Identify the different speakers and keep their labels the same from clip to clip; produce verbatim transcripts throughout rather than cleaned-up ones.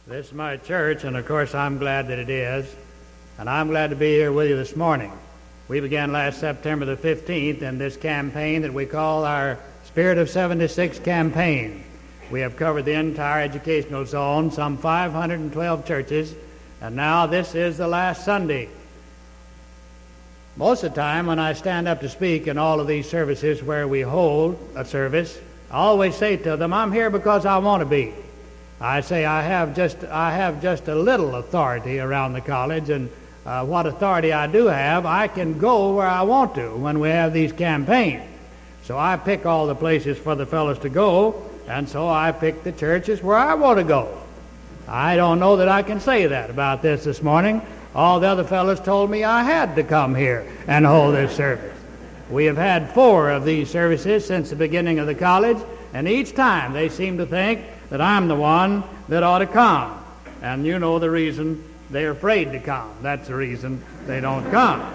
Speaker 1: This is my church, and of course I'm glad that it is. And I'm glad to be here with you this morning. We began last September the fifteenth in this campaign that we call our Spirit of seventy-six campaign. We have covered the entire educational zone, some five hundred twelve churches, and now this is the last Sunday. Most of the time when I stand up to speak in all of these services where we hold a service, I always say to them, I'm here because I want to be. I say I have just I have just a little authority around the college, and uh, what authority I do have, I can go where I want to when we have these campaigns. So I pick all the places for the fellows to go, and so I pick the churches where I want to go. I don't know that I can say that about this this morning. All the other fellows told me I had to come here and hold this service. We have had four of these services since the beginning of the college, and each time they seem to think that I'm the one that ought to come. And you know the reason they're afraid to come. That's the reason they don't come.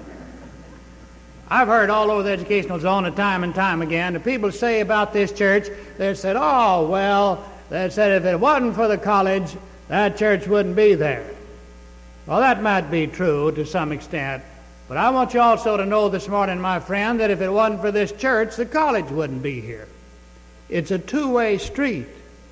Speaker 1: I've heard all over the educational zone time and time again the people say about this church, they said, oh, well, they said if it wasn't for the college, that church wouldn't be there. Well, that might be true to some extent, but I want you also to know this morning, my friend, that if it wasn't for this church, the college wouldn't be here. It's a two-way street.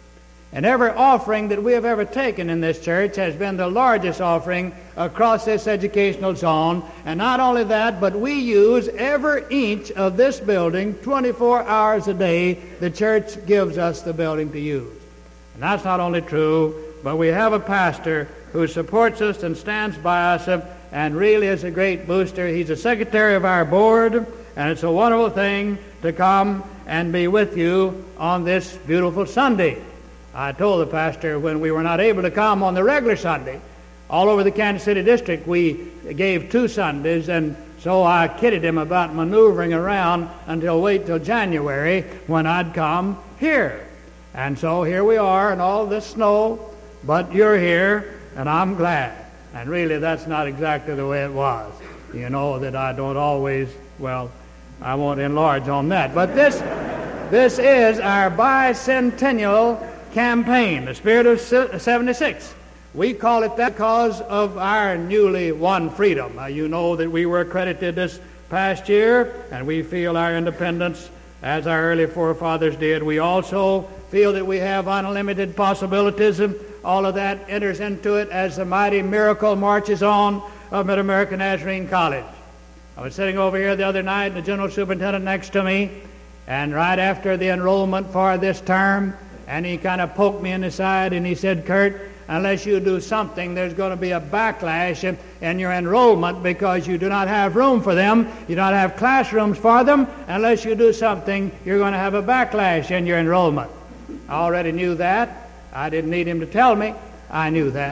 Speaker 1: And every offering that we have ever taken in this church has been the largest offering across this educational zone. And not only that, but we use every inch of this building twenty-four hours a day. The church gives us the building to use. And that's not only true, but we have a pastor who supports us and stands by us and really is a great booster. He's the secretary of our board, and it's a wonderful thing to come and be with you on this beautiful Sunday. I told the pastor when we were not able to come on the regular Sunday, all over the Kansas City district we gave two Sundays, and so I kidded him about maneuvering around until wait till January when I'd come here. And so here we are in all this snow, but you're here, and I'm glad. And really that's not exactly the way it was. You know that I don't always, well, I won't enlarge on that. But this, this is our bicentennial campaign, the Spirit of seventy-six. We call it that because of our newly won freedom. Uh, you know that we were accredited this past year, and we feel our independence as our early forefathers did. We also feel that we have unlimited possibilities, and all of that enters into it as the mighty miracle marches on of Mid-American Nazarene College. I was sitting over here the other night, and the general superintendent next to me, and right after the enrollment for this term, and he kind of poked me in the side, and he said, Kurt, unless you do something, there's going to be a backlash in, in your enrollment because you do not have room for them. You don't have classrooms for them. Unless you do something, you're going to have a backlash in your enrollment. I already knew that. I didn't need him to tell me. I knew that.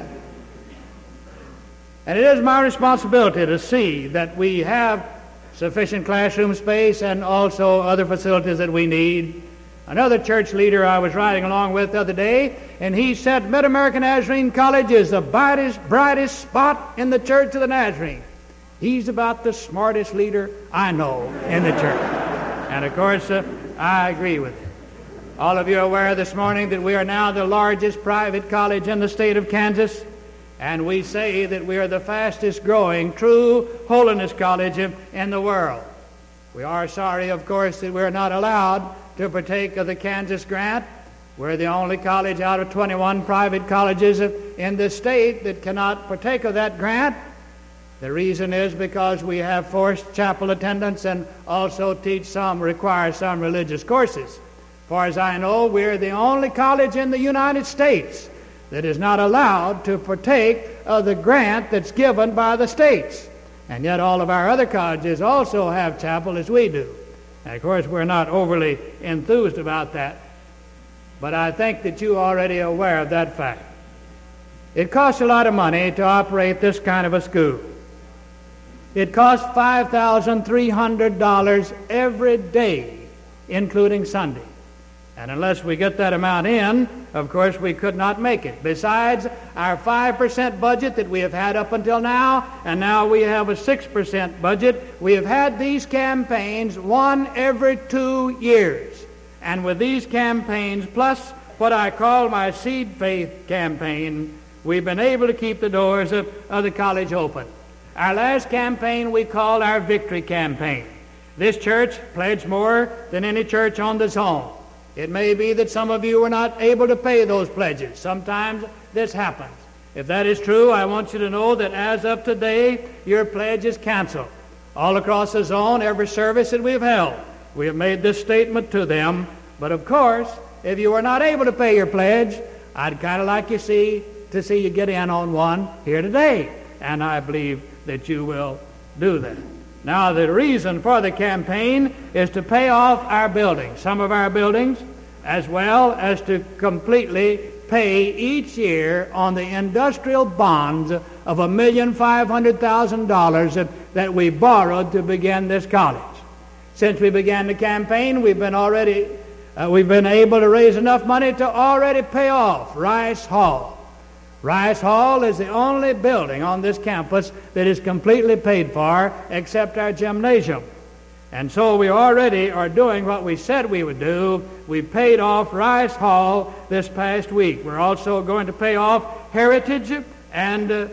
Speaker 1: And it is my responsibility to see that we have sufficient classroom space and also other facilities that we need. Another church leader I was riding along with the other day, and he said Mid-American Nazarene College is the brightest, brightest spot in the Church of the Nazarene. He's about the smartest leader I know in the church. And of course, uh, I agree with him. All of you are aware this morning that we are now the largest private college in the state of Kansas, and we say that we are the fastest growing true holiness college in the world. We are sorry, of course, that we are not allowed to partake of the Kansas grant. We're the only college out of twenty-one private colleges in the state that cannot partake of that grant. The reason is because we have forced chapel attendance and also teach some, require some religious courses. As far as I know, we're the only college in the United States that is not allowed to partake of the grant that's given by the states. And yet all of our other colleges also have chapel as we do. And of course, we're not overly enthused about that, but I think that you're already aware of that fact. It costs a lot of money to operate this kind of a school. It costs five thousand three hundred dollars every day, including Sunday. And unless we get that amount in, of course, we could not make it. Besides our five percent budget that we have had up until now, and now we have a six percent budget, we have had these campaigns one every two years. And with these campaigns, plus what I call my Seed Faith campaign, we've been able to keep the doors of, of the college open. Our last campaign we called our Victory Campaign. This church pledged more than any church on the zone. It may be that some of you were not able to pay those pledges. Sometimes this happens. If that is true, I want you to know that as of today, your pledge is canceled. All across the zone, every service that we've held, we have made this statement to them. But of course, if you are not able to pay your pledge, I'd kind of like you see to see you get in on one here today. And I believe that you will do that. Now, the reason for the campaign is to pay off our buildings, some of our buildings, as well as to completely pay each year on the industrial bonds of a million five hundred thousand dollars that, that we borrowed to begin this college. Since we began the campaign, we've been already uh, we've been able to raise enough money to already pay off Rice Hall. Rice Hall is the only building on this campus that is completely paid for except our gymnasium. And so we already are doing what we said we would do. We paid off Rice Hall this past week. We're also going to pay off Heritage and uh,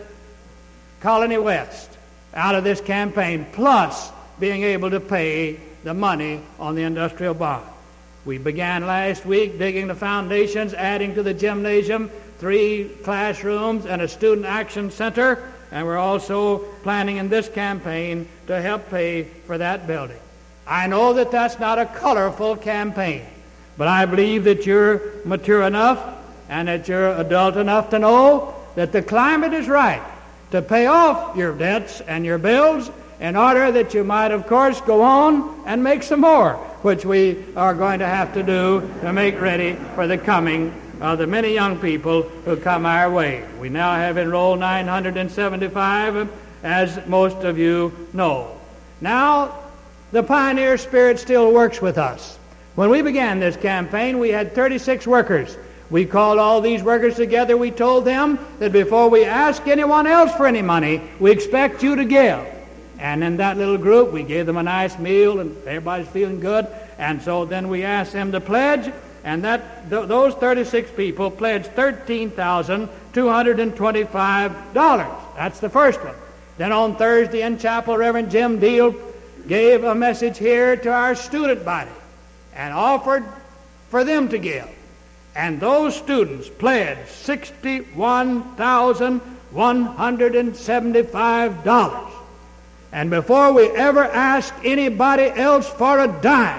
Speaker 1: Colony West out of this campaign, plus being able to pay the money on the industrial bond. We began last week digging the foundations, adding to the gymnasium, three classrooms and a student action center, and we're also planning in this campaign to help pay for that building. I know that that's not a colorful campaign, but I believe that you're mature enough and that you're adult enough to know that the climate is right to pay off your debts and your bills in order that you might, of course, go on and make some more, which we are going to have to do to make ready for the coming of the many young people who come our way. We now have enrolled nine hundred seventy-five, as most of you know. Now, the pioneer spirit still works with us. When we began this campaign, we had thirty-six workers. We called all these workers together. We told them that before we ask anyone else for any money, we expect you to give. And in that little group, we gave them a nice meal, and everybody's feeling good. And so then we asked them to pledge, and that th- those thirty-six people pledged thirteen thousand two hundred twenty-five dollars. That's the first one. Then on Thursday in chapel, Reverend Jim Deal gave a message here to our student body and offered for them to give. And those students pledged sixty-one thousand one hundred seventy-five dollars. And before we ever asked anybody else for a dime,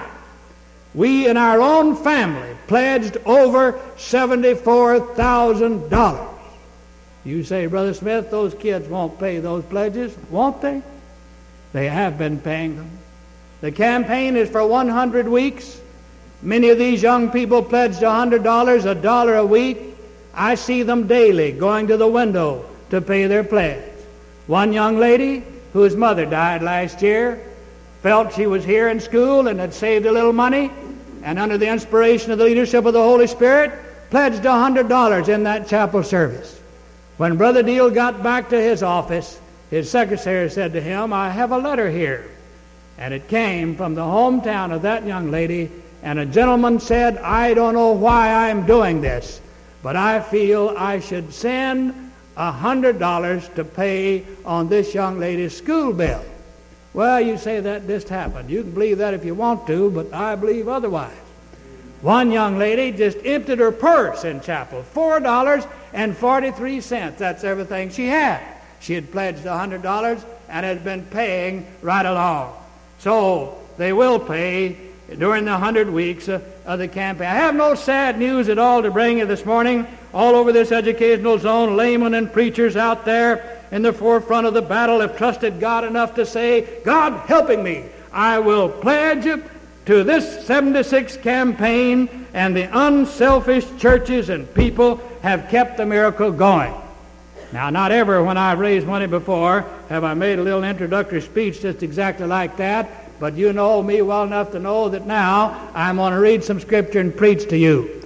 Speaker 1: we in our own family pledged over seventy-four thousand dollars. You say, Brother Smith, those kids won't pay those pledges, won't they? They have been paying them. The campaign is for one hundred weeks. Many of these young people pledged one hundred dollars, a dollar a week. I see them daily going to the window to pay their pledge. One young lady whose mother died last year felt she was here in school and had saved a little money, and under the inspiration of the leadership of the Holy Spirit, pledged one hundred dollars in that chapel service. When Brother Deal got back to his office, his secretary said to him, I have a letter here. And it came from the hometown of that young lady, and a gentleman said, I don't know why I'm doing this, but I feel I should send one hundred dollars to pay on this young lady's school bill. Well, you say that just happened. You can believe that if you want to, but I believe otherwise. One young lady just emptied her purse in chapel, four dollars and forty-three cents. That's everything she had. She had pledged one hundred dollars and had been paying right along. So they will pay during the one hundred weeks of, of the campaign. I have no sad news at all to bring you this morning. All over this educational zone, laymen and preachers out there in the forefront of the battle have trusted God enough to say, God helping me, I will pledge to this seventy-six campaign, and the unselfish churches and people have kept the miracle going. Now, not ever when I've raised money before have I made a little introductory speech just exactly like that, but you know me well enough to know that now I'm going to read some scripture and preach to you.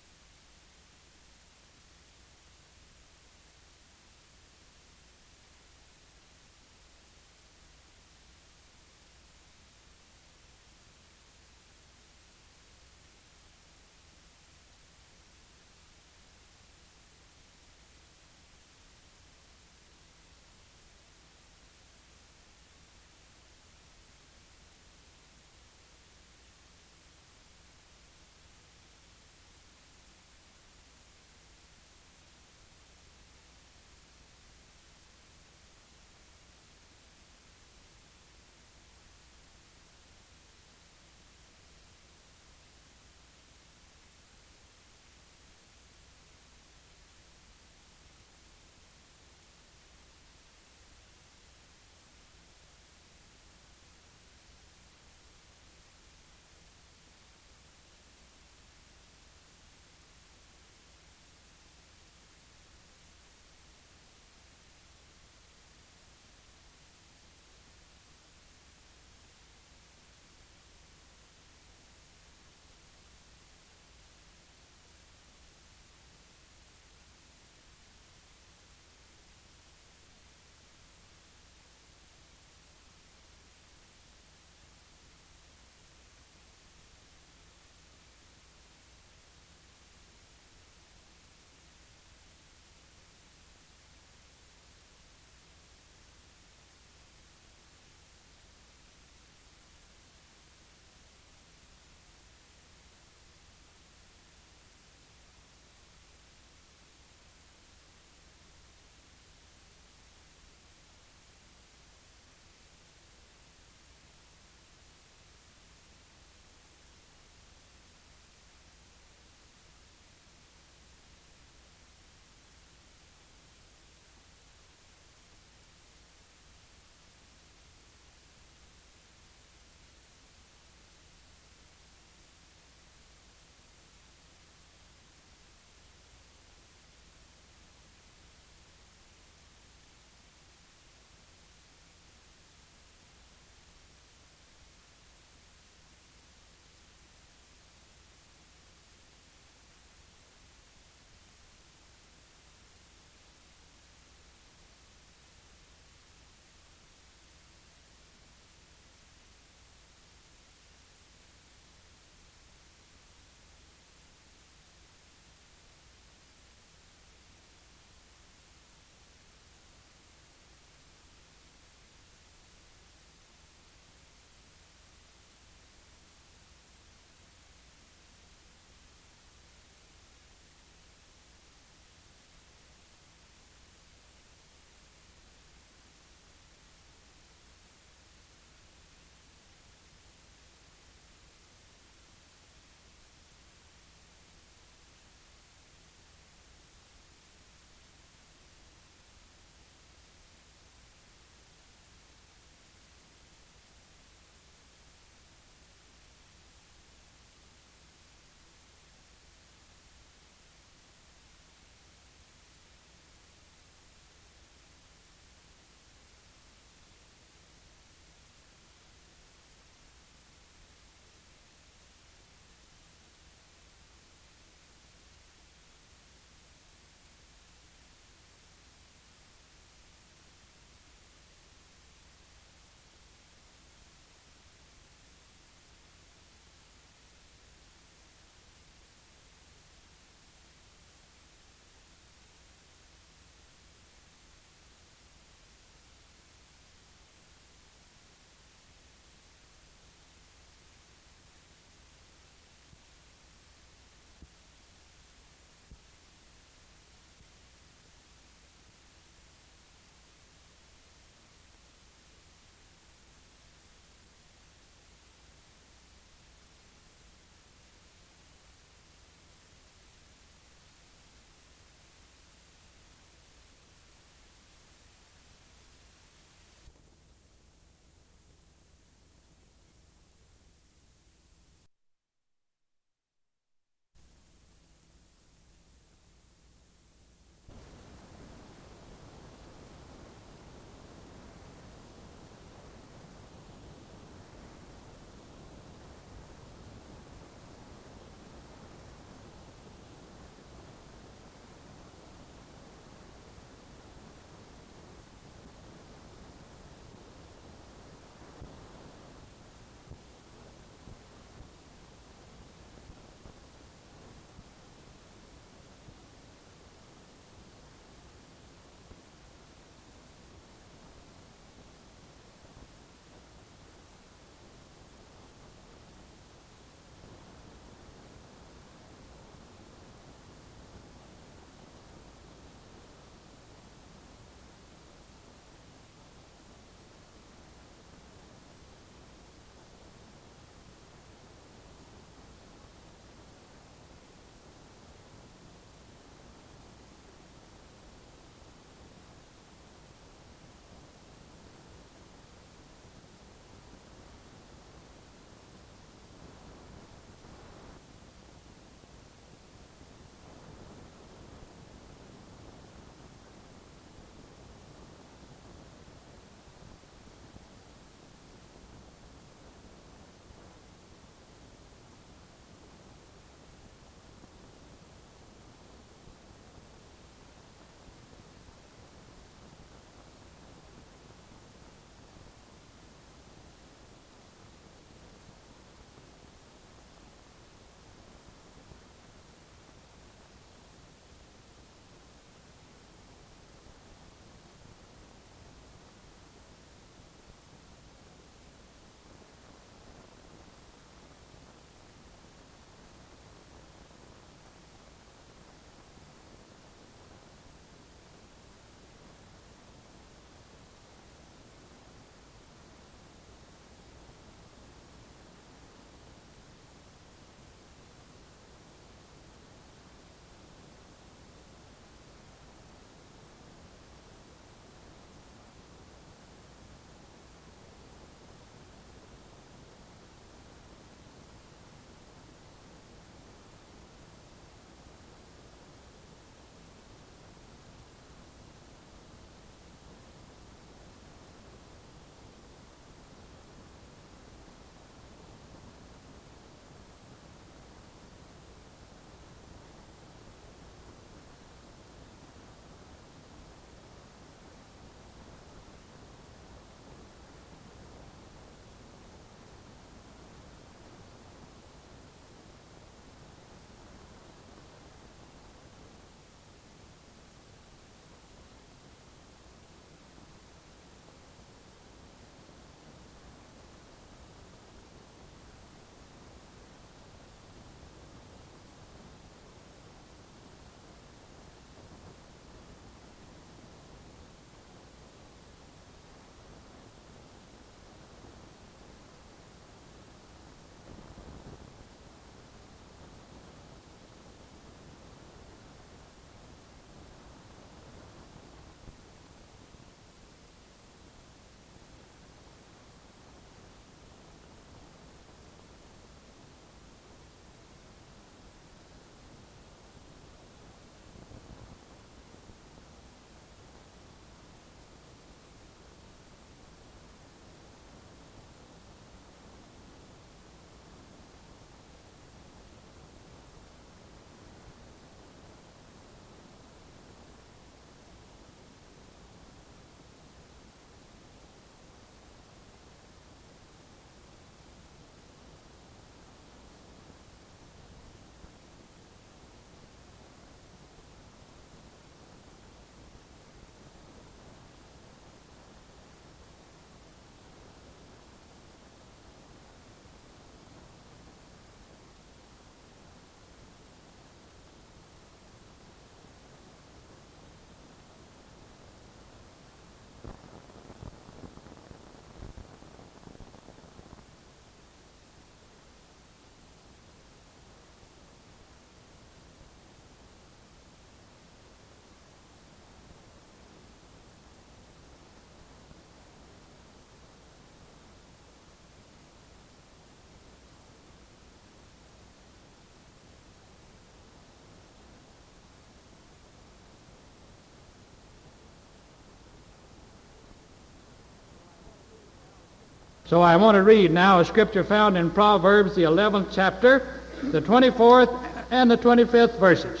Speaker 1: So I want to read now a scripture found in Proverbs, the eleventh chapter, the twenty-fourth and the twenty-fifth verses.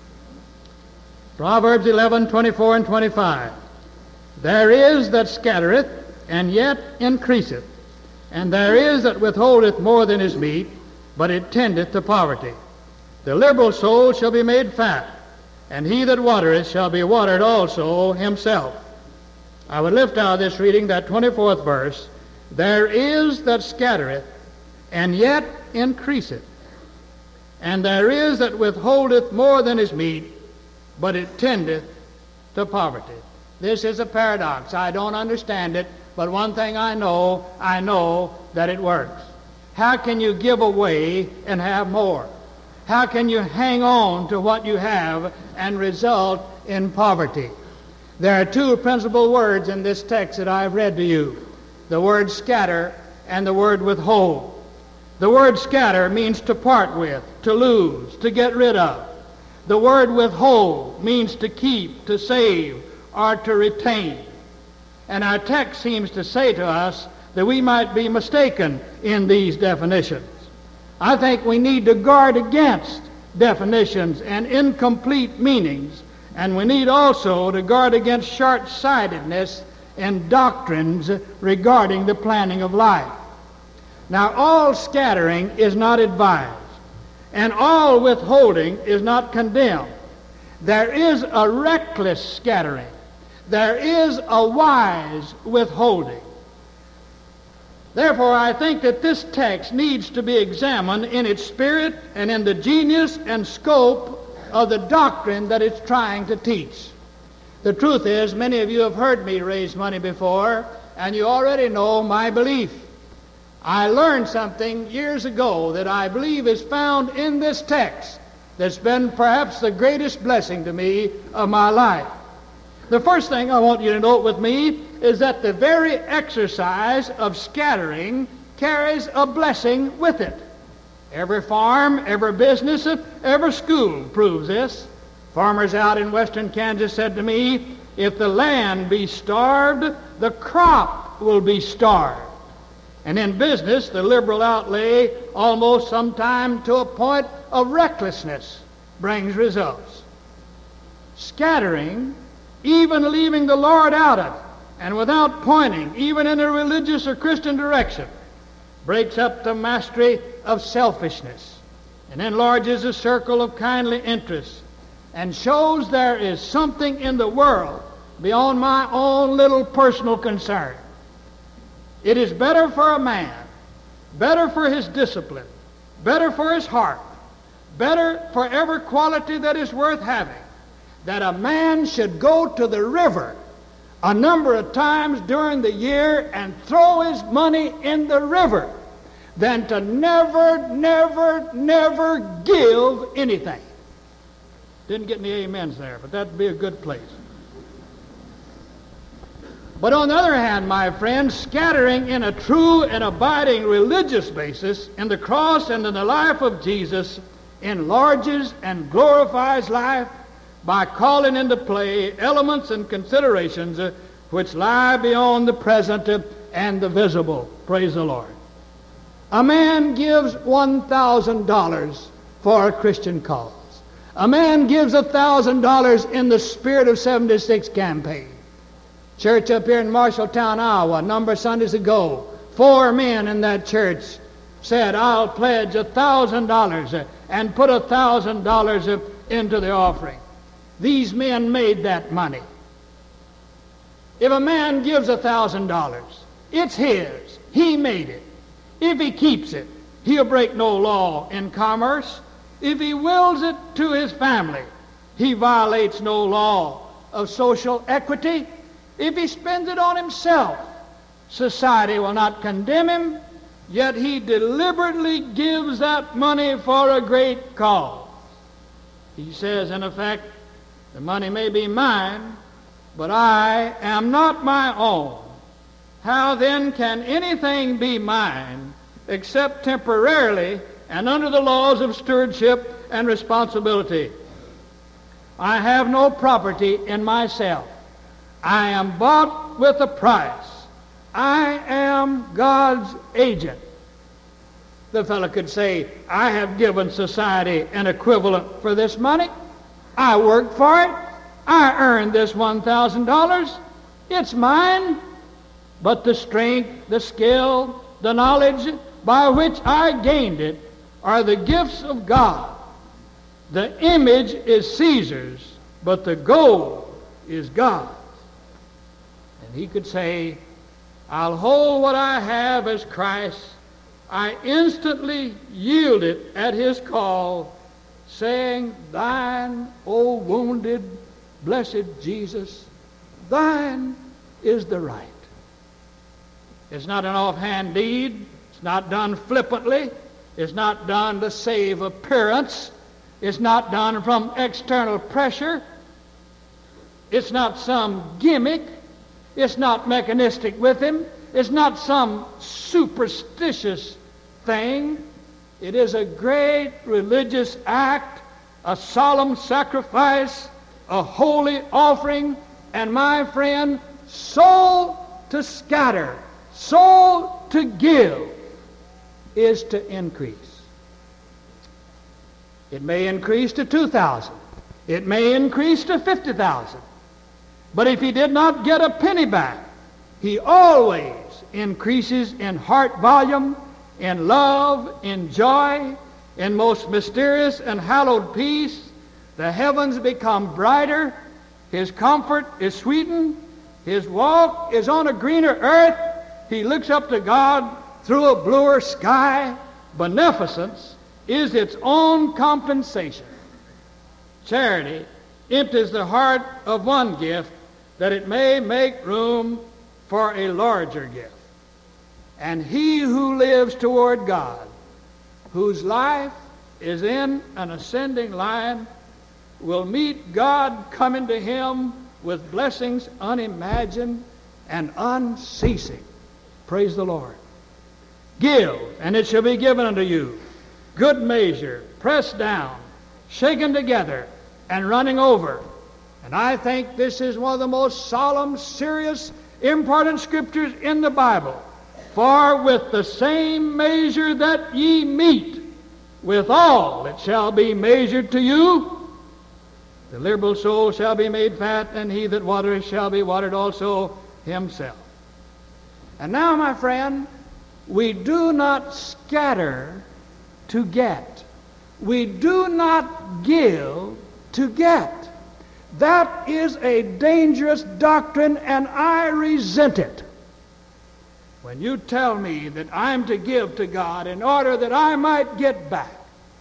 Speaker 1: Proverbs eleven, twenty-four and twenty-five. There is that scattereth, and yet increaseth, and there is that withholdeth more than is meet, but it tendeth to poverty. The liberal soul shall be made fat, and he that watereth shall be watered also himself. I would lift out of this reading that twenty-fourth verse. There is that scattereth, and yet increaseth, and there is that withholdeth more than is meet, but it tendeth to poverty. This is a paradox. I don't understand it, but one thing I know, I know that it works. How can you give away and have more? How can you hang on to what you have and result in poverty? There are two principal words in this text that I've read to you. The word scatter and the word withhold. The word scatter means to part with, to lose, to get rid of. The word withhold means to keep, to save, or to retain. And our text seems to say to us that we might be mistaken in these definitions. I think we need to guard against definitions and incomplete meanings, and we need also to guard against short-sightedness in doctrines regarding the planning of life. Now, all scattering is not advised, and all withholding is not condemned. There is a reckless scattering. There is a wise withholding. Therefore, I think that this text needs to be examined in its spirit and in the genius and scope of the doctrine that it's trying to teach. The truth is, many of you have heard me raise money before, and you already know my belief. I learned something years ago that I believe is found in this text that's been perhaps the greatest blessing to me of my life. The first thing I want you to note with me is that the very exercise of scattering carries a blessing with it. Every farm, every business, every school proves this. Farmers out in western Kansas said to me, if the land be starved, the crop will be starved. And in business, the liberal outlay, almost sometime to a point of recklessness, brings results. Scattering, even leaving the Lord out of it, and without pointing, even in a religious or Christian direction, breaks up the mastery of selfishness and enlarges the circle of kindly interests and shows there is something in the world beyond my own little personal concern. It is better for a man, better for his discipline, better for his heart, better for every quality that is worth having, that a man should go to the river a number of times during the year and throw his money in the river than to never, never, never give anything. Didn't get any amens there, but that'd be a good place. But on the other hand, my friends, scattering in a true and abiding religious basis in the cross and in the life of Jesus enlarges and glorifies life by calling into play elements and considerations uh, which lie beyond the present uh, and the visible. Praise the Lord. A man gives one thousand dollars for a Christian cause. A man gives one thousand dollars in the Spirit of seventy-six campaign. Church up here in Marshalltown, Iowa, a number of Sundays ago, four men in that church said, I'll pledge one thousand dollars uh, and put one thousand dollars uh, into the offering. These men made that money. If a man gives one thousand dollars, it's his. He made it. If he keeps it, he'll break no law in commerce. If he wills it to his family, he violates no law of social equity. If he spends it on himself, society will not condemn him, yet he deliberately gives that money for a great cause. He says, in effect, the money may be mine, but I am not my own. How then can anything be mine except temporarily and under the laws of stewardship and responsibility? I have no property in myself. I am bought with a price. I am God's agent. The fellow could say, I have given society an equivalent for this money. I worked for it. I earned this one thousand dollars. It's mine. But the strength, the skill, the knowledge by which I gained it are the gifts of God. The image is Caesar's, but the gold is God's. And he could say, I'll hold what I have as Christ. I instantly yield it at his call, saying, Thine, O wounded, blessed Jesus, thine is the right. It's not an offhand deed. It's not done flippantly. It's not done to save appearance. It's not done from external pressure. It's not some gimmick. It's not mechanistic with him. It's not some superstitious thing. It is a great religious act, a solemn sacrifice, a holy offering, and my friend, soul to scatter, soul to give is to increase. It may increase to two thousand. It may increase to fifty thousand. But if he did not get a penny back, he always increases in heart volume, in love, in joy, in most mysterious and hallowed peace. The heavens become brighter. His comfort is sweetened. His walk is on a greener earth. He looks up to God through a bluer sky. Beneficence is its own compensation. Charity empties the heart of one gift that it may make room for a larger gift. And he who lives toward God, whose life is in an ascending line, will meet God coming to him with blessings unimagined and unceasing. Praise the Lord. Give, and it shall be given unto you. Good measure, pressed down, shaken together, and running over. And I think this is one of the most solemn, serious, important scriptures in the Bible. For with the same measure that ye meet, withal it shall be measured to you. The liberal soul shall be made fat, and he that watereth shall be watered also himself. And now, my friend, we do not scatter to get. We do not give to get. That is a dangerous doctrine, and I resent it. When you tell me that I'm to give to God in order that I might get back.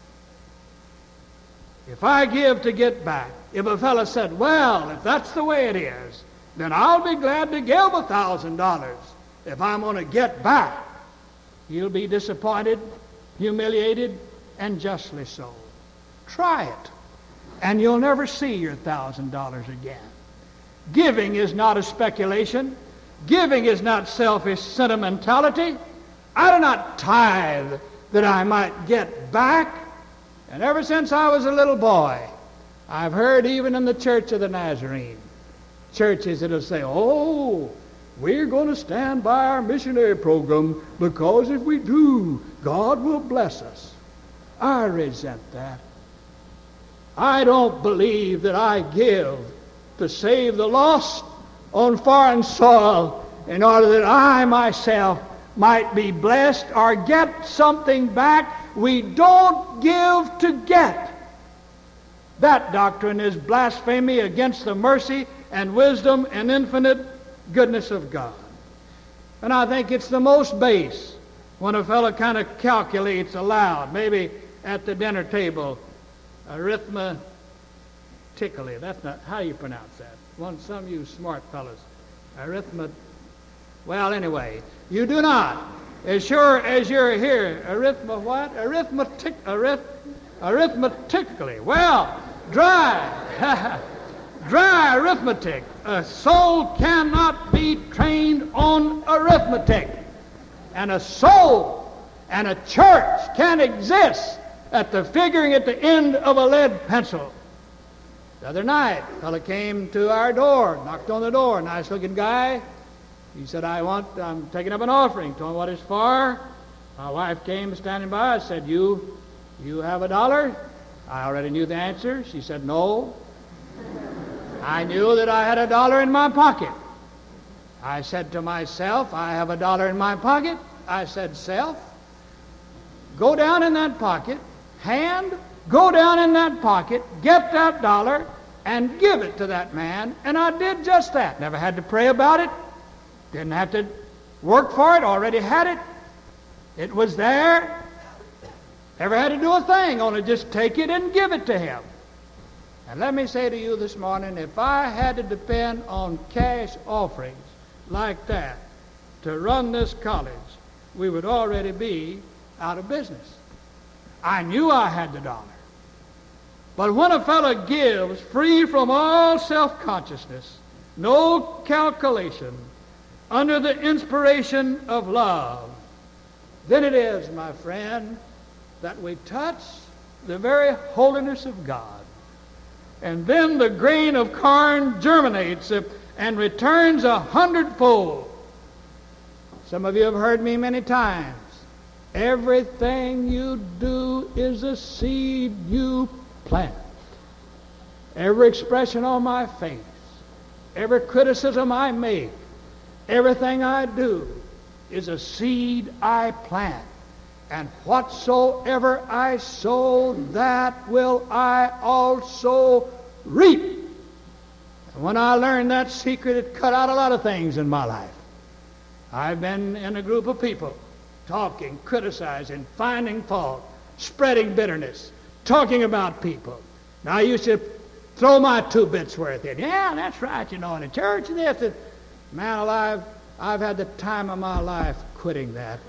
Speaker 1: If I give to get back, if a fellow said, well, if that's the way it is, then I'll be glad to give a thousand dollars if I'm going to get back. He'll be disappointed, humiliated, and justly so. Try it, and you'll never see your thousand dollars again. Giving is not a speculation. Giving is not selfish sentimentality. I do not tithe that I might get back. And ever since I was a little boy, I've heard even in the Church of the Nazarene, churches that'll say, oh, we're going to stand by our missionary program because if we do, God will bless us. I resent that. I don't believe that I give to save the lost on foreign soil in order that I myself might be blessed or get something back. We don't give to get. That doctrine is blasphemy against the mercy and wisdom and infinite goodness of God. And I think it's the most base when a fellow kind of calculates aloud, maybe at the dinner table, arithmetically. That's not, how do you pronounce that? One, some of you smart fellows. Arithmet. Well, anyway, you do not. As sure as you're here, arithmet what? Arithmetic, arith, arithmetically. Well, dry. Dry arithmetic. A soul cannot be trained on arithmetic. And a soul and a church can exist at the figuring at the end of a lead pencil. The other night, a fellow came to our door, knocked on the door, nice-looking guy. He said, I want, I'm taking up an offering. Told him what it's for. My wife came standing by. I said, you, you have a dollar? I already knew the answer. She said, no. I knew that I had a dollar in my pocket. I said to myself, I have a dollar in my pocket. I said, self, go down in that pocket, hand, go down in that pocket, get that dollar, and give it to that man. And I did just that. Never had to pray about it. Didn't have to work for it. Already had it. It was there. Never had to do a thing, only just take it and give it to him. And let me say to you this morning, if I had to depend on cash offerings like that to run this college, we would already be out of business. I knew I had the dollar. But when a fellow gives free from all self-consciousness, no calculation, under the inspiration of love, then it is, my friend, that we touch the very holiness of God. And then the grain of corn germinates and returns a hundredfold. Some of you have heard me many times. Everything you do is a seed you plant. Every expression on my face, every criticism I make, everything I do is a seed I plant. And whatsoever I sow, that will I also reap. And when I learned that secret, it cut out a lot of things in my life. I've been in a group of people talking, criticizing, finding fault, spreading bitterness, talking about people. Now, I used to throw my two bits worth in. Yeah, that's right, you know, in the church and this. Man alive, I've had the time of my life quitting that.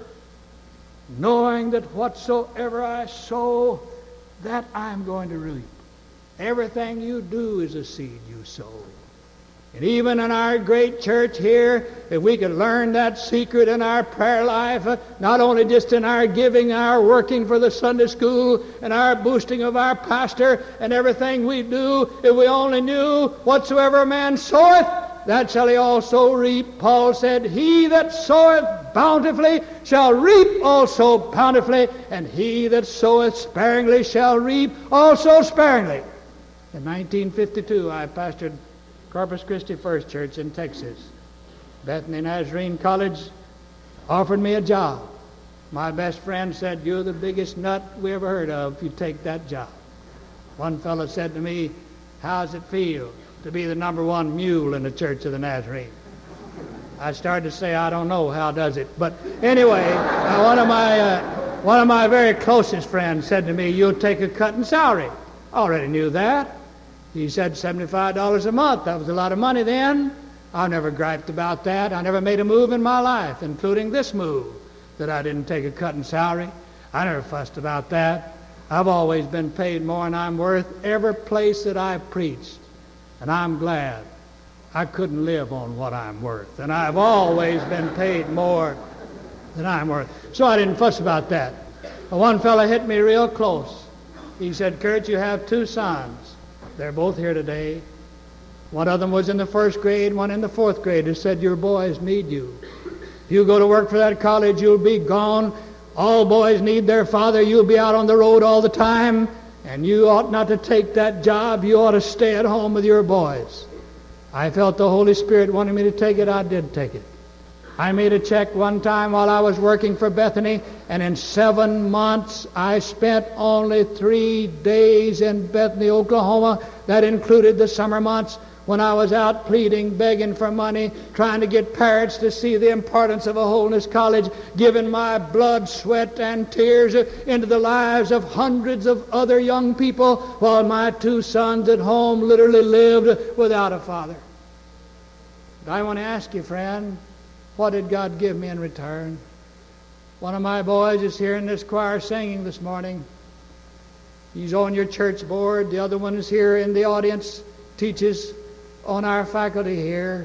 Speaker 1: Knowing that whatsoever I sow, that I'm going to reap. Everything you do is a seed you sow. And even in our great church here, if we could learn that secret in our prayer life, uh, not only just in our giving, our working for the Sunday school, and our boosting of our pastor, and everything we do, if we only knew whatsoever a man soweth, that shall he also reap. Paul said, he that soweth bountifully shall reap also bountifully, and he that soweth sparingly shall reap also sparingly. In nineteen fifty-two, I pastored Corpus Christi First Church in Texas. Bethany Nazarene College offered me a job. My best friend said, you're the biggest nut we ever heard of if you take that job. One fellow said to me, how's it feel to be the number one mule in the Church of the Nazarene? I started to say, I don't know, how does it? But anyway, uh, one of my uh, one of my very closest friends said to me, you'll take a cut in salary. I already knew that. He said seventy-five dollars a month. That was a lot of money then. I never griped about that. I never made a move in my life, including this move, that I didn't take a cut in salary. I never fussed about that. I've always been paid more than I'm worth every place that I've preached. And I'm glad I couldn't live on what I'm worth. And I've always been paid more than I'm worth. So I didn't fuss about that. But one fellow hit me real close. He said, Kurt, you have two sons. They're both here today. One of them was in the first grade, one in the fourth grade. He said, your boys need you. If you go to work for that college, you'll be gone. All boys need their father. You'll be out on the road all the time. And you ought not to take that job. You ought to stay at home with your boys. I felt the Holy Spirit wanted me to take it. I did take it. I made a check one time while I was working for Bethany, and in seven months I spent only three days in Bethany, Oklahoma. That included the summer months when I was out pleading, begging for money, trying to get parents to see the importance of a holiness college, giving my blood, sweat, and tears into the lives of hundreds of other young people, while my two sons at home literally lived without a father. But I want to ask you, friend, what did God give me in return? One of my boys is here in this choir singing this morning. He's on your church board. The other one is here in the audience, teaches on our faculty here.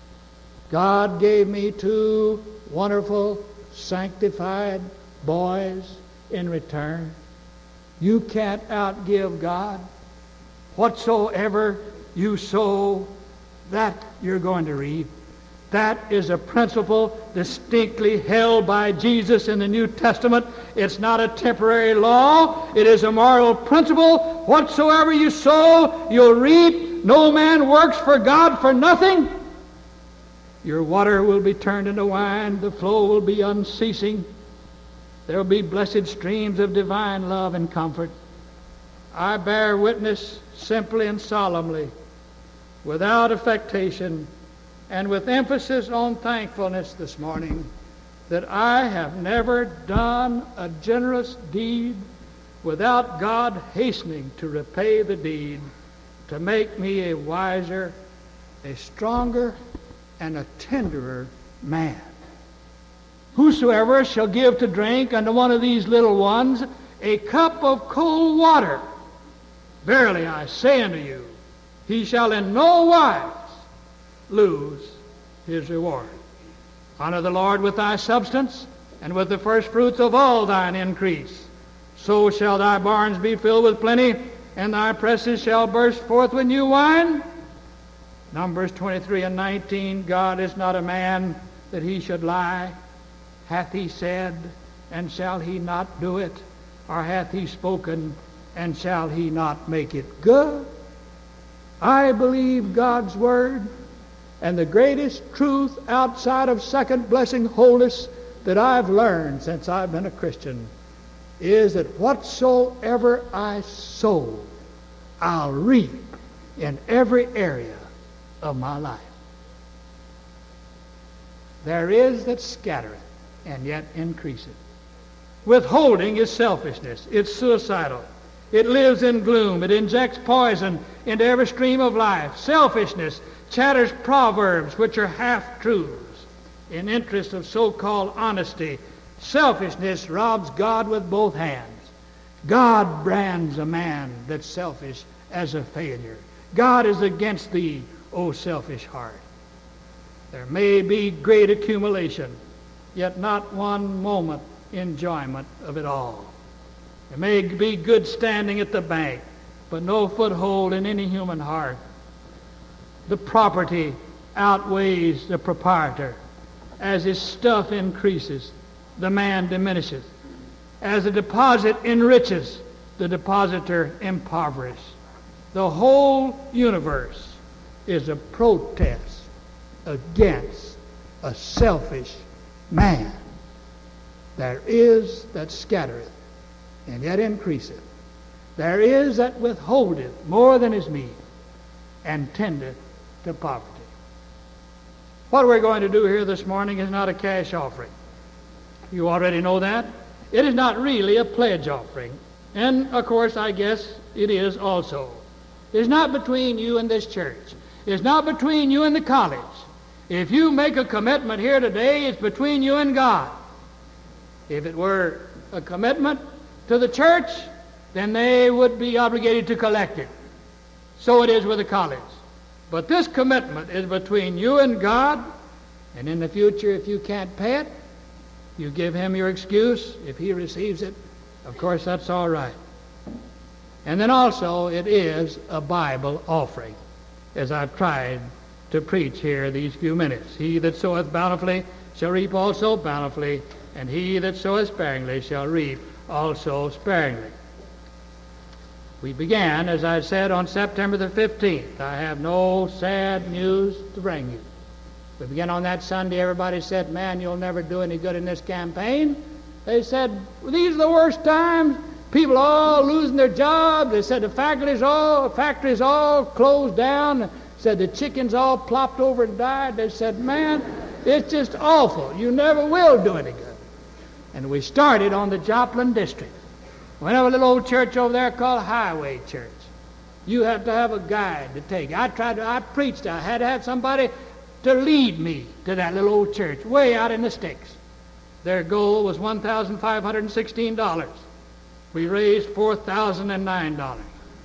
Speaker 1: God gave me two wonderful, sanctified boys in return. You can't outgive God. Whatsoever you sow, that you're going to reap. That is a principle distinctly held by Jesus in the New Testament. It's not a temporary law. It is a moral principle. Whatsoever you sow, you'll reap. No man works for God for nothing. Your water will be turned into wine. The flow will be unceasing. There will be blessed streams of divine love and comfort. I bear witness simply and solemnly, without affectation, and with emphasis on thankfulness this morning, that I have never done a generous deed without God hastening to repay the deed, to make me a wiser, a stronger, and a tenderer man. Whosoever shall give to drink unto one of these little ones a cup of cold water, verily I say unto you, he shall in no wise lose his reward. Honor the Lord with thy substance, and with the first fruits of all thine increase. So shall thy barns be filled with plenty, and thy presses shall burst forth with new wine. Numbers twenty-three and nineteen, God is not a man that he should lie. Hath he said, and shall he not do it? Or hath he spoken, and shall he not make it good? I believe God's word, and the greatest truth outside of second blessing wholeness that I've learned since I've been a Christian is that whatsoever I sow, I'll reap in every area of my life. There is that scattereth and yet increaseth. Withholding is selfishness. It's suicidal. It lives in gloom. It injects poison into every stream of life. Selfishness chatters proverbs which are half-truths in interest of so-called honesty. Selfishness robs God with both hands. God brands a man that's selfish as a failure. God is against thee, O selfish heart. There may be great accumulation, yet not one moment enjoyment of it all. There may be good standing at the bank, but no foothold in any human heart. The property outweighs the proprietor. As his stuff increases, the man diminishes. As the deposit enriches, the depositor impoverishes. The whole universe is a protest against a selfish man. There is that scattereth, and yet increaseth. There is that withholdeth more than is meet, and tendeth to poverty. What we're going to do here this morning is not a cash offering. You already know that. It is not really a pledge offering. And, of course, I guess it is also. It's not between you and this church. It's not between you and the college. If you make a commitment here today, it's between you and God. If it were a commitment to the church, then they would be obligated to collect it. So it is with the college. But this commitment is between you and God, and in the future, if you can't pay it, you give him your excuse. If he receives it, of course, that's all right. And then also, it is a Bible offering, as I've tried to preach here these few minutes. He that soweth bountifully shall reap also bountifully, and he that soweth sparingly shall reap also sparingly. We began, as I said, on September the fifteenth. I have no sad news to bring you. We began on that Sunday. Everybody said, man, you'll never do any good in this campaign. They said, well, these are the worst times. People all losing their jobs. They said the factories all, factories all closed down. Said the chickens all plopped over and died. They said, man, it's just awful. You never will do any good. And we started on the Joplin district. We have a little old church over there called Highway Church. You have to have a guide to take. I tried to, I preached. I had to have somebody to lead me to that little old church way out in the sticks. Their goal was one thousand five hundred sixteen dollars. We raised four thousand nine dollars.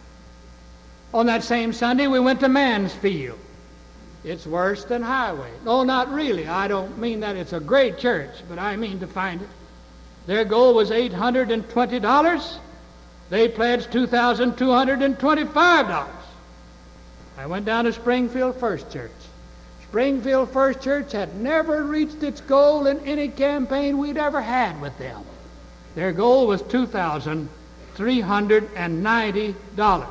Speaker 1: On that same Sunday, we went to Mansfield. It's worse than Highway. No, not really. I don't mean that it's a great church, but I mean to find it. Their goal was eight hundred twenty dollars. They pledged two thousand two hundred twenty-five dollars. I went down to Springfield First Church. Springfield First Church had never reached its goal in any campaign we'd ever had with them. Their goal was two thousand three hundred ninety dollars.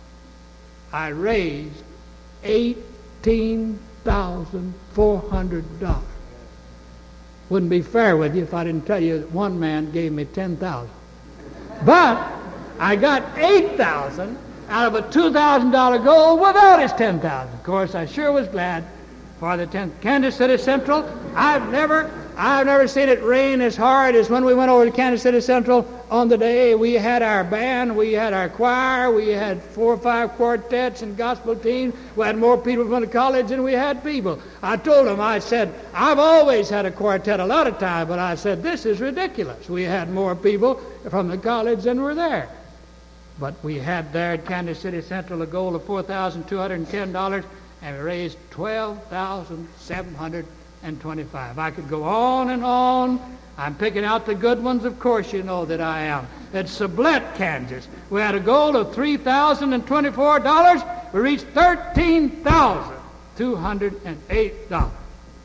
Speaker 1: I raised eighteen thousand four hundred dollars. Wouldn't be fair with you if I didn't tell you that one man gave me ten thousand dollars. But I got eight thousand dollars out of a two thousand dollars goal without his ten thousand dollars. Of course, I sure was glad for the tenth. Kansas City Central, I've never, I've never seen it rain as hard as when we went over to Kansas City Central on the day we had our band, we had our choir, we had four or five quartets and gospel teams. We had more people from the college than we had people. I told them, I said, I've always had a quartet a lot of time, but I said, this is ridiculous. We had more people from the college than were there. But we had there at Kansas City Central a goal of four thousand two hundred ten dollars, and we raised twelve thousand seven hundred twenty-five dollars. I could go on and on. I'm picking out the good ones, of course you know that I am. At Sublette, Kansas, we had a goal of three thousand twenty-four dollars. We reached thirteen thousand two hundred eight dollars.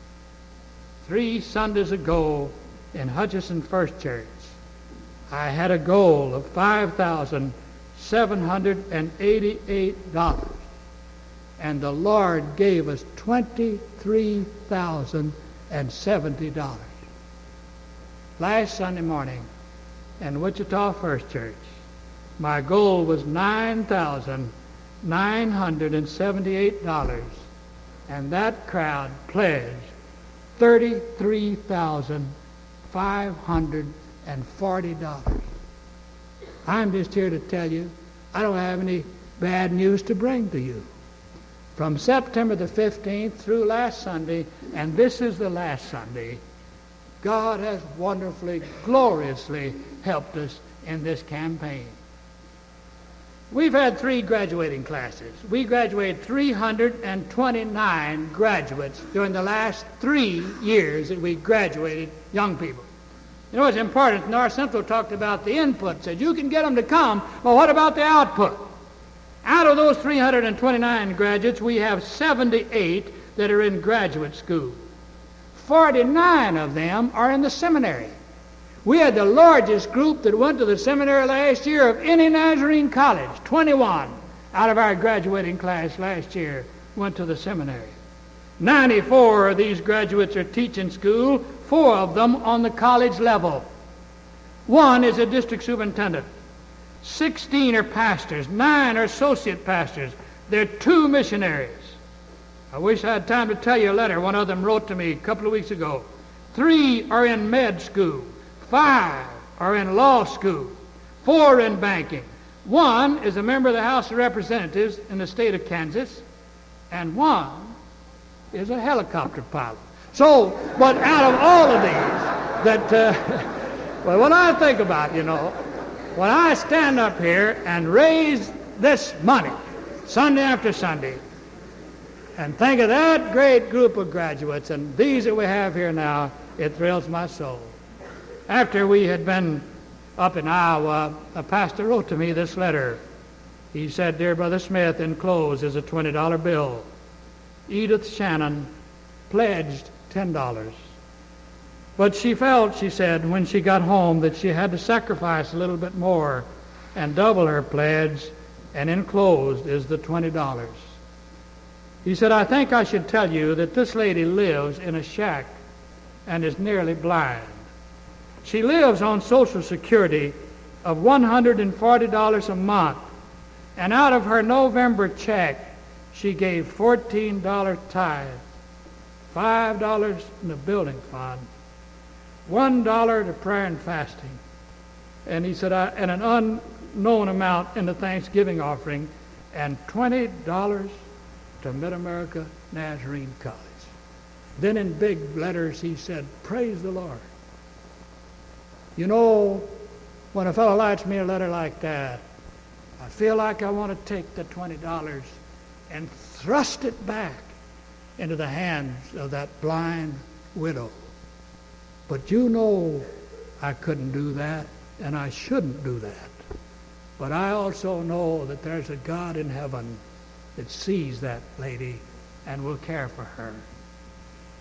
Speaker 1: Three Sundays ago in Hutchinson First Church, I had a goal of five thousand seven hundred eighty-eight dollars. And the Lord gave us twenty-three thousand seventy dollars. Last Sunday morning in Wichita First Church, my goal was nine thousand nine hundred seventy-eight dollars, and that crowd pledged thirty-three thousand five hundred forty dollars. I'm just here to tell you, I don't have any bad news to bring to you. From September the fifteenth through last Sunday, and this is the last Sunday, God has wonderfully, gloriously helped us in this campaign. We've had three graduating classes. We graduated three hundred twenty-nine graduates during the last three years that we graduated young people. You know, it's important. North Central talked about the input, said you can get them to come, but what about the output? Out of those three hundred twenty-nine graduates, we have seventy-eight that are in graduate school. forty-nine of them are in the seminary. We had the largest group that went to the seminary last year of any Nazarene college. twenty-one out of our graduating class last year went to the seminary. ninety-four of these graduates are teaching school, four of them on the college level. One is a district superintendent. sixteen are pastors. Nine are associate pastors. There are two missionaries. I wish I had time to tell you a letter one of them wrote to me a couple of weeks ago. Three are in med school. Five are in law school. Four in banking. One is a member of the House of Representatives in the state of Kansas. And one is a helicopter pilot. So, but out of all of these, that, uh, well, when I think about, you know, when I stand up here and raise this money Sunday after Sunday, and think of that great group of graduates and these that we have here now, it thrills my soul. After we had been up in Iowa, a pastor wrote to me this letter. He said, "Dear Brother Smith, enclosed is a twenty dollar bill. Edith Shannon pledged ten dollars. But she felt," she said, "when she got home that she had to sacrifice a little bit more and double her pledge, and enclosed is the twenty dollars. He said, "I think I should tell you that this lady lives in a shack and is nearly blind. She lives on Social Security of one hundred forty dollars a month, and out of her November check, she gave fourteen dollars tithe, five dollars in the building fund, one dollar to prayer and fasting, and he said, I, and an unknown amount in the Thanksgiving offering, and twenty dollars to Mid-America Nazarene College." Then in big letters he said, "Praise the Lord." You know, when a fellow writes me a letter like that, I feel like I want to take the twenty dollars and thrust it back into the hands of that blind widow. But you know I couldn't do that, and I shouldn't do that. But I also know that there's a God in heaven that sees that lady and will care for her.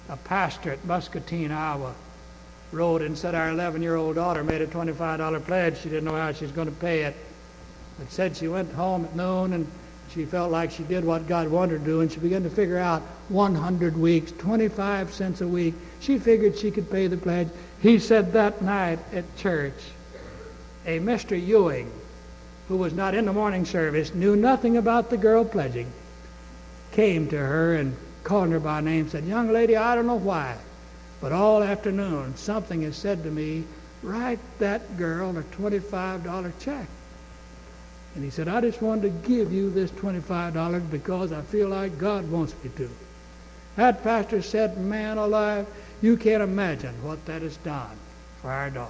Speaker 1: a pastor at Muscatine, Iowa, wrote and said our eleven-year-old daughter made a twenty-five dollar pledge. She didn't know how she was going to pay it. But said she went home at noon and she felt like she did what God wanted her to do, and she began to figure out one hundred weeks, twenty-five cents a week. She figured she could pay the pledge. He said that night at church, a Mister Ewing, who was not in the morning service, knew nothing about the girl pledging, came to her and called her by name, said, "Young lady, I don't know why, but all afternoon something has said to me, write that girl a twenty-five dollar check." And he said, "I just wanted to give you this twenty-five dollars because I feel like God wants me to." That pastor said, "Man alive, you can't imagine what that has done for our daughter."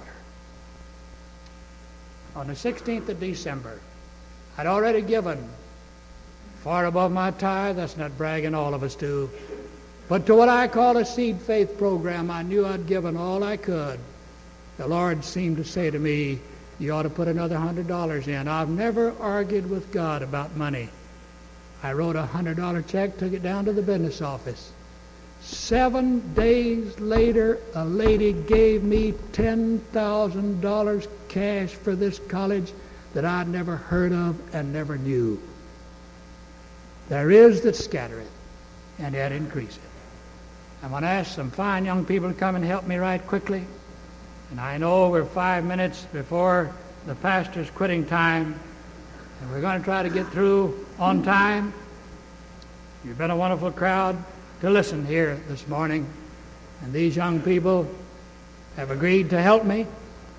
Speaker 1: On the sixteenth of December, I'd already given far above my tithe. That's not bragging, all of us do. But to what I call a seed faith program, I knew I'd given all I could. The Lord seemed to say to me, "You ought to put another one hundred dollars in." I've never argued with God about money. I wrote a one hundred dollar check, took it down to the business office. Seven days later, a lady gave me ten thousand dollars cash for this college that I'd never heard of and never knew. There is that scattereth, and yet increaseth. I'm going to ask some fine young people to come and help me right quickly. And I know we're five minutes before the pastor's quitting time, and we're going to try to get through on time. You've been a wonderful crowd to listen here this morning, and these young people have agreed to help me.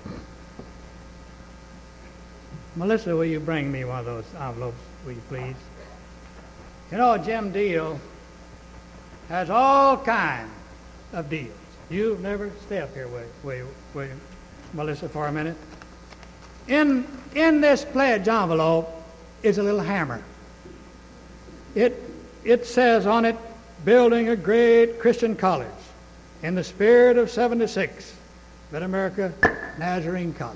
Speaker 1: Melissa, will you bring me one of those envelopes, will you please? You know, Jim Deal has all kinds of deals. You've never stay up here, will you, will you, will you, Melissa, for a minute. In in this pledge envelope is a little hammer. It it says on it, "Building a great Christian college in the spirit of seventy-six, Mid-America Nazarene College."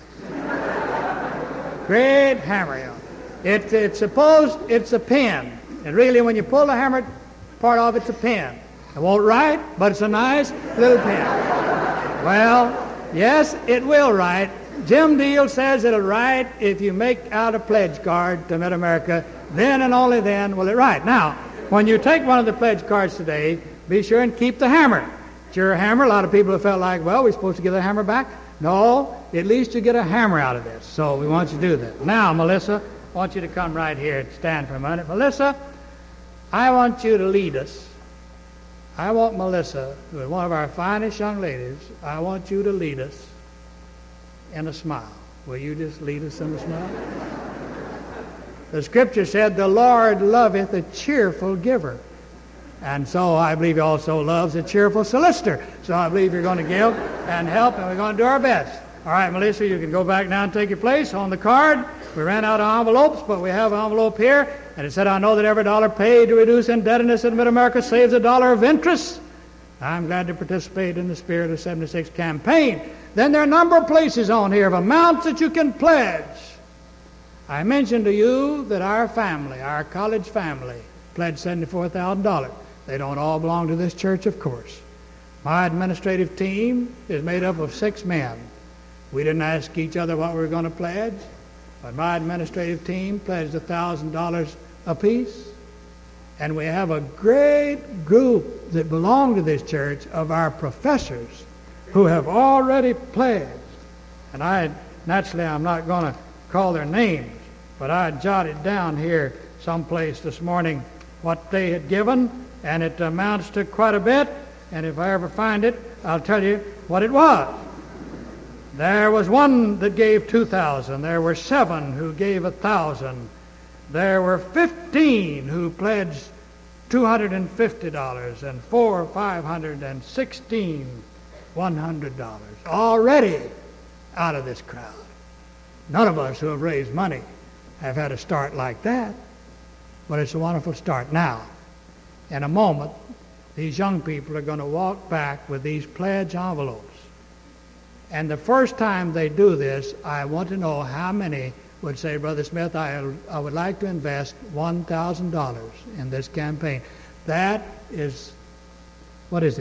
Speaker 1: Great hammer, you know. It, it's supposed it's a pen, and really, when you pull the hammer part off, it's a pen. It won't write, but it's a nice little pen. Well, yes, it will write. Jim Deal says it'll write if you make out a pledge card to Mid-America. Then and only then will it write. Now, when you take one of the pledge cards today, be sure and keep the hammer. It's your hammer. A lot of people have felt like, well, we're supposed to give the hammer back. No, at least you get a hammer out of this. So we want you to do that. Now, Melissa, I want you to come right here and stand for a minute. Melissa, I want you to lead us. I want Melissa, who is one of our finest young ladies, I want you to lead us in a smile. Will you just lead us in a smile? The scripture said, "The Lord loveth a cheerful giver." And so I believe he also loves a cheerful solicitor. So I believe you're going to give and help, and we're going to do our best. All right, Melissa, you can go back now and take your place on the card. We ran out of envelopes, but we have an envelope here. And it said, "I know that every dollar paid to reduce indebtedness in Mid-America saves a dollar of interest. I'm glad to participate in the Spirit of seventy-six campaign." Then there are a number of places on here of amounts that you can pledge. I mentioned to you that our family, our college family, pledged seventy-four thousand dollars. They don't all belong to this church, of course. My administrative team is made up of six men. We didn't ask each other what we were going to pledge, but my administrative team pledged one thousand dollars apiece. And we have a great group that belong to this church of our professors who have already pledged. And I, naturally, I'm not going to call their names, but I jotted down here someplace this morning what they had given, and it amounts to quite a bit. And if I ever find it, I'll tell you what it was. There was one that gave two thousand. There were seven who gave a thousand. There were fifteen who pledged two hundred and fifty dollars, and four five hundred, and sixteen one hundred dollars already out of this crowd. None of us who have raised money have had a start like that, but it's a wonderful start. Now, in a moment, these young people are going to walk back with these pledge envelopes. And the first time they do this, I want to know how many would say, "Brother Smith, I, I would like to invest one thousand dollars in this campaign." That is, what is it?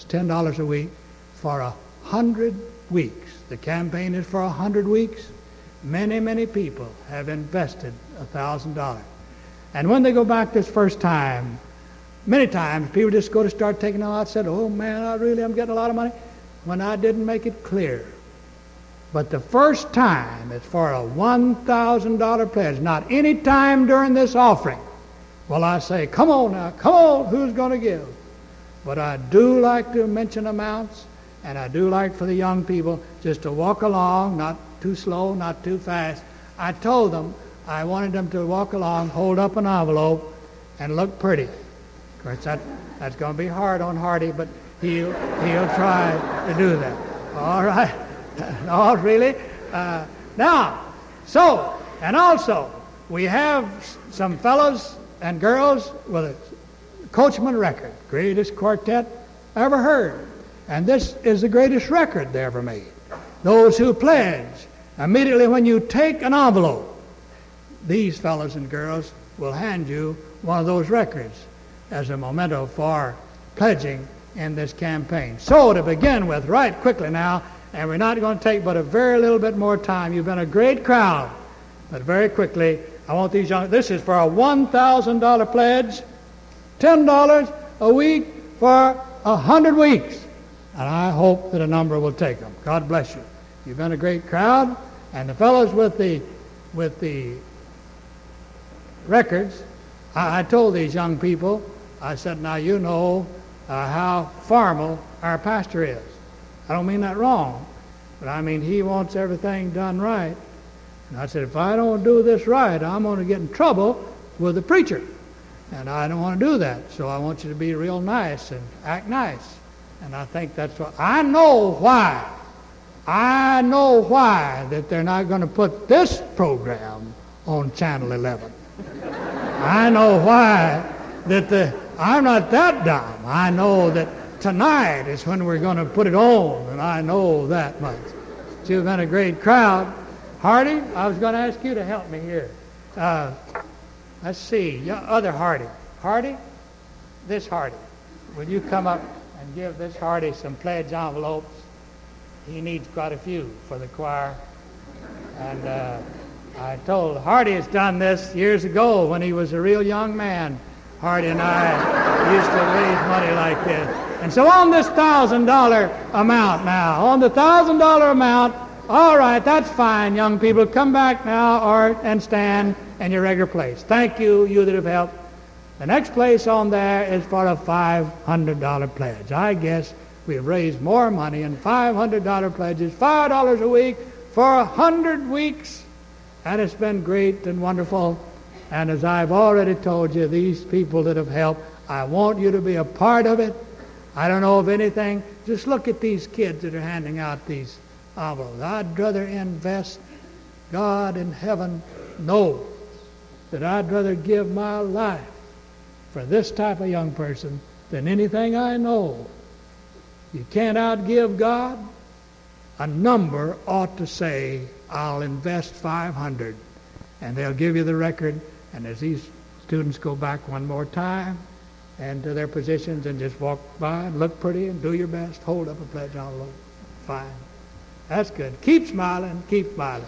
Speaker 1: It's ten dollars a week for a hundred weeks. The campaign is for a hundred weeks. Many, many people have invested a thousand dollars. And when they go back this first time, many times people just go to start taking out and said, oh man, I really am getting a lot of money, when I didn't make it clear. But the first time it's for a one thousand dollars pledge. Not any time during this offering will I say, come on now, come on, who's going to give? But I do like to mention amounts, and I do like for the young people just to walk along, not too slow, not too fast. I told them I wanted them to walk along, hold up an envelope, and look pretty. Of course, that, that's going to be hard on Hardy, but he'll, he'll try to do that. All right? No, really? Uh, now, so, and also, we have some fellows and girls with a Coachman record, greatest quartet ever heard. And this is the greatest record they ever made. Those who pledge, immediately when you take an envelope, these fellows and girls will hand you one of those records as a memento for pledging in this campaign. So to begin with, right quickly now, and we're not going to take but a very little bit more time. You've been a great crowd, but very quickly, I want these young, this is for a one thousand dollars pledge, ten dollars a week for a hundred weeks. And I hope that a number will take them. God bless you. You've been a great crowd, and the fellows with the with the records, I, I told these young people, I said, now you know uh, how formal our pastor is. I don't mean that wrong, but I mean he wants everything done right. And I said, if I don't do this right, I'm going to get in trouble with the preacher. And I don't want to do that. So I want you to be real nice and act nice. And I think that's what, I know why. I know why that they're not going to put this program on Channel eleven. I know why that the, I'm not that dumb. I know that tonight is when we're going to put it on, and I know that much. But you've been a great crowd. Hardy, I was going to ask you to help me here. Uh, let's see, yeah, other Hardy. Hardy, this Hardy. Will you come up and give this Hardy some pledge envelopes? He needs quite a few for the choir. And uh, I told Hardy has done this years ago when he was a real young man. Hardy and I used to raise money like this. And so on this one thousand dollars amount now, on the one thousand dollars amount, all right, that's fine, young people. Come back now or and stand in your regular place. Thank you, you that have helped. The next place on there is for a five hundred dollars pledge. I guess we've raised more money in five hundred dollars pledges, five dollars a week for a hundred weeks. And it's been great and wonderful. And as I've already told you, these people that have helped, I want you to be a part of it. I don't know of anything. Just look at these kids that are handing out these envelopes. I'd rather invest. God in heaven knows that I'd rather give my life for this type of young person than anything I know. You can't outgive God. A number ought to say, I'll invest five hundred, and they'll give you the record. And as these students go back one more time and to their positions and just walk by and look pretty and do your best, hold up a pledge envelope. Fine. That's good. Keep smiling, keep smiling.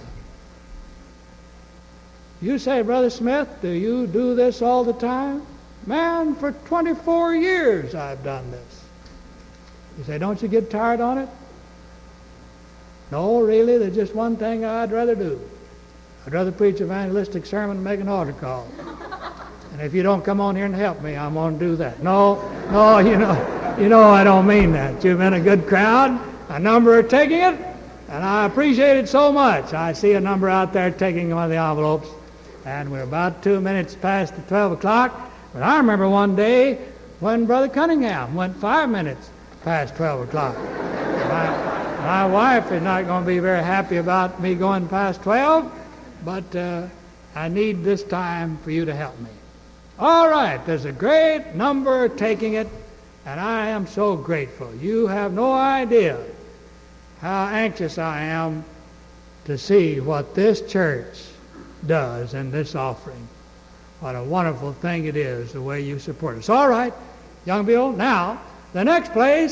Speaker 1: You say, Brother Smith, do you do this all the time? Man, for twenty-four years I've done this. You say, don't you get tired on it? No, really, there's just one thing I'd rather do. I'd rather preach an evangelistic sermon and make an altar call. And if you don't come on here and help me, I'm going to do that. No, no, you know, you know I don't mean that. You've been a good crowd. A number are taking it, and I appreciate it so much. I see a number out there taking one of the envelopes, and we're about two minutes past the twelve o'clock. But I remember one day when Brother Cunningham went five minutes past twelve o'clock. My, my wife is not going to be very happy about me going past twelve, but uh, I need this time for you to help me. All right, there's a great number taking it, and I am so grateful. You have no idea how anxious I am to see what this church does in this offering. What a wonderful thing it is, the way you support us. All right, young people, now, the next place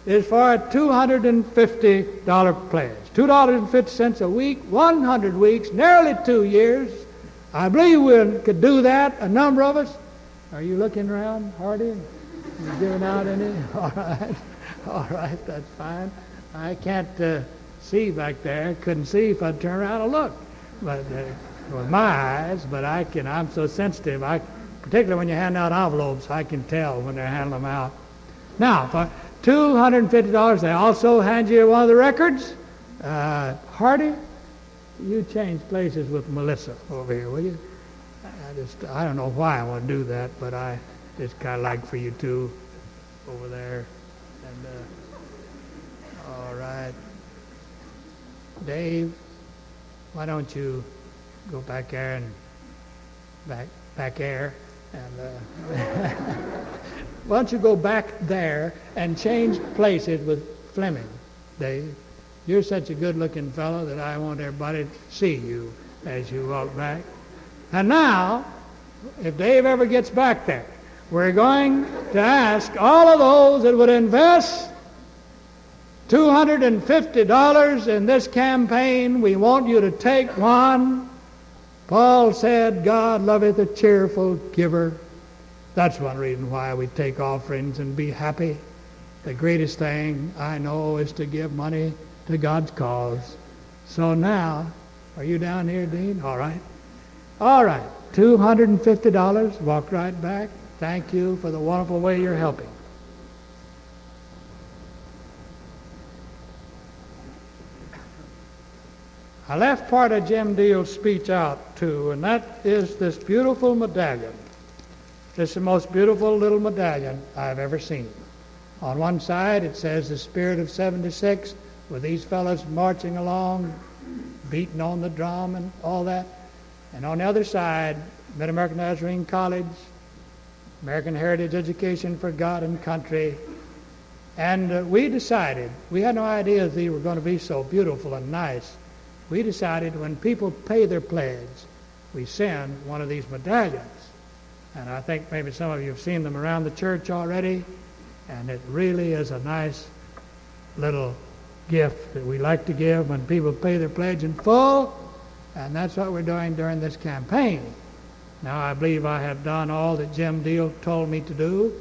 Speaker 1: is for a two hundred fifty dollars pledge. two dollars and fifty cents a week, one hundred weeks, nearly two years. I believe we could do that, a number of us. Are you looking around, Hardy? You giving out any? All right. All right, that's fine. I can't uh, see back there. Couldn't see if I'd turn around and look. But uh, with my eyes, but I can, I'm so sensitive. I, particularly when you hand out envelopes, I can tell when they're handing them out. Now, for two hundred fifty dollars, they also hand you one of the records. Uh, Hardy, you change places with Melissa over here, will you? I just, I don't know why I want to do that, but I just kind of like for you two over there. And, uh, all right. Dave, why don't you go back there and back, back there and, uh, why don't you go back there and change places with Fleming, Dave? You're such a good-looking fellow that I want everybody to see you as you walk back. And now, if Dave ever gets back there, we're going to ask all of those that would invest two hundred fifty dollars in this campaign, we want you to take one. Paul said, God loveth a cheerful giver. That's one reason why we take offerings and be happy. The greatest thing I know is to give money to God's cause. So now, are you down here, Dean? All right. All right. two hundred fifty dollars. Walk right back. Thank you for the wonderful way you're helping. I left part of Jim Deal's speech out, too, and that is this beautiful medallion. This is the most beautiful little medallion I've ever seen. On one side, it says the Spirit of seventy-six, with these fellows marching along, beating on the drum and all that. And on the other side, Mid-American Nazarene College, American Heritage Education for God and Country. And uh, we decided, we had no idea they were going to be so beautiful and nice. We decided when people pay their pledge, we send one of these medallions. And I think maybe some of you have seen them around the church already. And it really is a nice little gift that we like to give when people pay their pledge in full. And that's what we're doing during this campaign. Now, I believe I have done all that Jim Deal told me to do,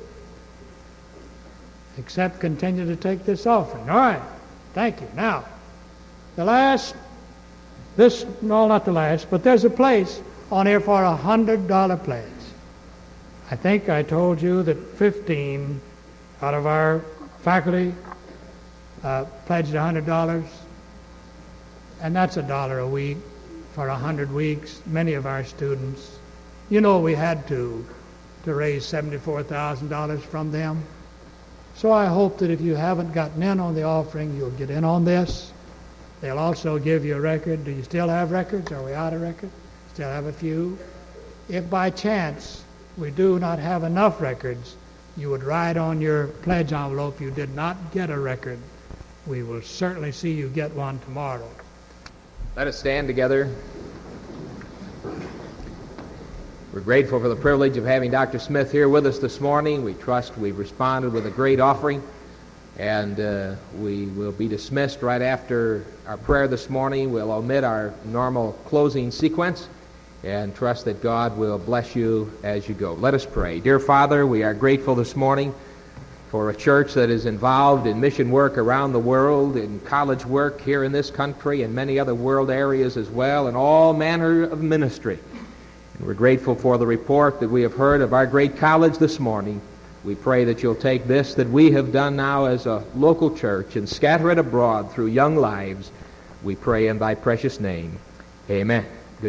Speaker 1: except continue to take this offering. All right. Thank you. Now, the last, this, no, not the last, but there's a place on here for a one hundred dollar pledge. I think I told you that fifteen out of our faculty uh, pledged one hundred dollars, and that's a dollar a week for one hundred weeks. Many of our students, you know, we had to to raise seventy-four thousand dollars from them. So I hope that if you haven't gotten in on the offering, you'll get in on this. They'll also give you a record. Do you still have records? Are we out of records? Still have a few. If by chance we do not have enough records, you would write on your pledge envelope you did not get a record. We will certainly see you get one tomorrow.
Speaker 2: Let us stand together. We're grateful for the privilege of having Doctor Smith here with us this morning. We trust we've responded with a great offering, and uh, we will be dismissed right after our prayer this morning. We'll omit our normal closing sequence and trust that God will bless you as you go. Let us pray. Dear Father, we are grateful this morning for a church that is involved in mission work around the world, in college work here in this country and many other world areas as well, and all manner of ministry. And we're grateful for the report that we have heard of our great college this morning. We pray that you'll take this that we have done now as a local church and scatter it abroad through young lives. We pray in thy precious name. Amen.